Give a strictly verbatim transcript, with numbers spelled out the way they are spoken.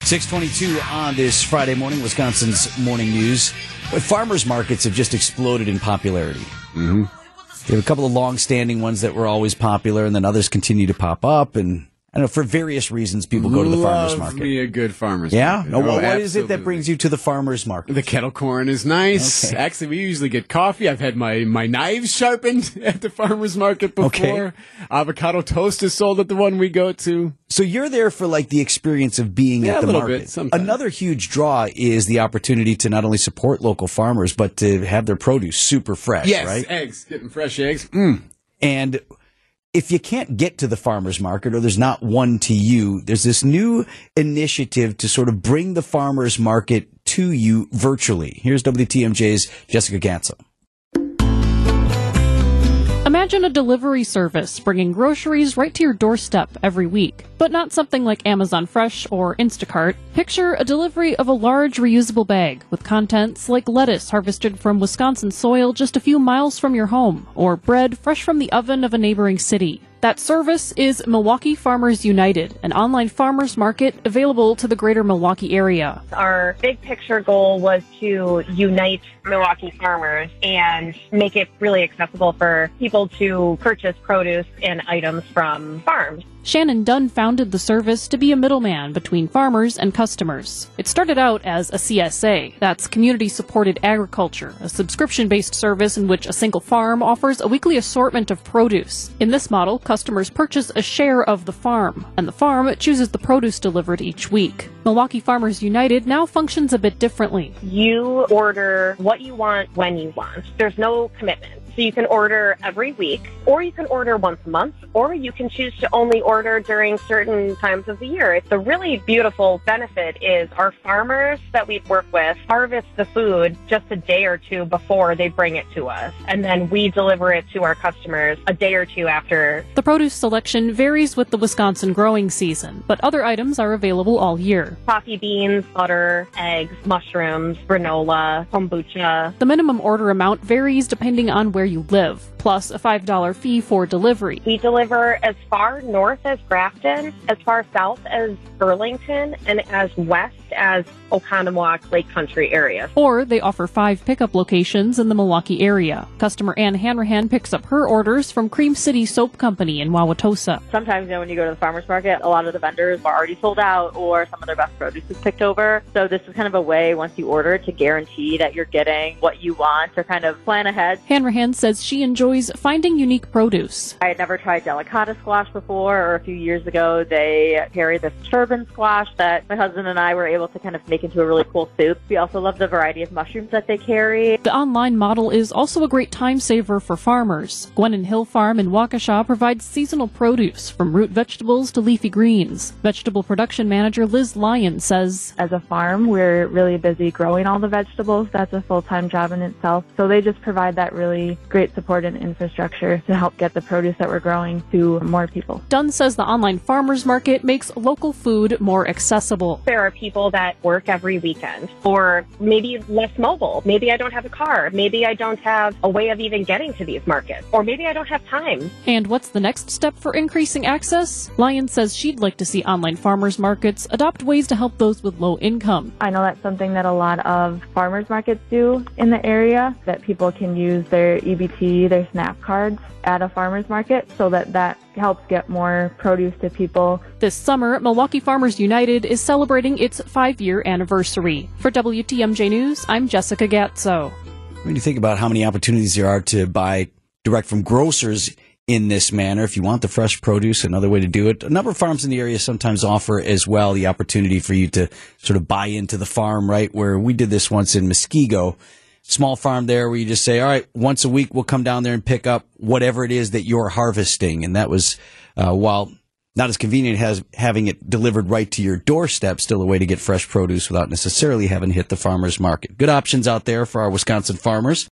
six twenty-two on this Friday morning, Wisconsin's Morning News. But farmers markets have just exploded in popularity. Mm-hmm. They have a couple of long-standing ones that were always popular, and then others continue to pop up. And I don't know, for various reasons, people go to the farmers Love market. me a good farmers Yeah? market. No, what, Oh, what is it that absolutely. brings you to the farmers market? The kettle corn is nice. Okay. Actually, we usually get coffee. I've had my, my knives sharpened at the farmer's market before. Okay. Avocado toast is sold at the one we go to. So you're there for like the experience of being Yeah, at a the little market. bit, sometimes. Another huge draw is the opportunity to not only support local farmers, but to have their produce super fresh, Yes, right? eggs. Getting fresh eggs. Mm. And if you can't get to the farmer's market or there's not one to you, there's this new initiative to sort of bring the farmer's market to you virtually. Here's W T M J's Jessica Gatso. Imagine a delivery service bringing groceries right to your doorstep every week, but not something like Amazon Fresh or Instacart. Picture a delivery of a large reusable bag with contents like lettuce harvested from Wisconsin soil just a few miles from your home, or bread fresh from the oven of a neighboring city. That service is Milwaukee Farmers United, an online farmers market available to the greater Milwaukee area. Our big picture goal was to unite Milwaukee farmers and make it really accessible for people to purchase produce and items from farms. Shannon Dunn founded the service to be a middleman between farmers and customers. It started out as a C S A, that's Community-Supported Agriculture, a subscription-based service in which a single farm offers a weekly assortment of produce. In this model, customers purchase a share of the farm, and the farm chooses the produce delivered each week. Milwaukee Farmers United now functions a bit differently. You order what you want when you want. There's no commitment. So you can order every week, or you can order once a month, or you can choose to only order during certain times of the year. The really beautiful benefit is our farmers that we work with harvest the food just a day or two before they bring it to us, and then we deliver it to our customers a day or two after. The produce selection varies with the Wisconsin growing season, but other items are available all year. Coffee beans, butter, eggs, mushrooms, granola, kombucha. The minimum order amount varies depending on where you live, plus a five dollars fee for delivery. We deliver as far north as Grafton, as far south as Burlington, and as west as Oconomowoc Lake Country area. Or they offer five pickup locations in the Milwaukee area. Customer Ann Hanrahan picks up her orders from Cream City Soap Company in Wauwatosa. Sometimes, you know, when you go to the farmer's market, a lot of the vendors are already sold out or some of their best produce is picked over. So this is kind of a way, once you order, to guarantee that you're getting what you want or kind of plan ahead. Hanrahan says she enjoys finding unique produce. I had never tried delicata squash before, or a few years ago they carried this turban squash that my husband and I were able to kind of make into a really cool soup. We also love the variety of mushrooms that they carry. The online model is also a great time saver for farmers. Gwennon Hill Farm in Waukesha provides seasonal produce, from root vegetables to leafy greens. Vegetable production manager Liz Lyon says, as a farm, we're really busy growing all the vegetables. That's a full-time job in itself. So they just provide that really great support and infrastructure to help get the produce that we're growing to more people. Dunn says the online farmers market makes local food more accessible. There are people that work every weekend, or maybe less mobile. Maybe I don't have a car. Maybe I don't have a way of even getting to these markets, or maybe I don't have time. And what's the next step for increasing access? Lyon says she'd like to see online farmers markets adopt ways to help those with low income. I know that's something that a lot of farmers markets do in the area, that people can use their E B T, their SNAP cards at a farmers market, so that that helps get more produce to people. This summer, Milwaukee Farmers United is celebrating its five-year anniversary. For W T M J News, I'm Jessica Gatso. When you think about how many opportunities there are to buy direct from grocers in this manner, if you want the fresh produce, another way to do it. A number of farms in the area sometimes offer as well the opportunity for you to sort of buy into the farm, right? Where we did this once in Muskego. Small farm there where you just say, all right, once a week we'll come down there and pick up whatever it is that you're harvesting. And that was, uh, while not as convenient as having it delivered right to your doorstep, still a way to get fresh produce without necessarily having to hit the farmer's market. Good options out there for our Wisconsin farmers.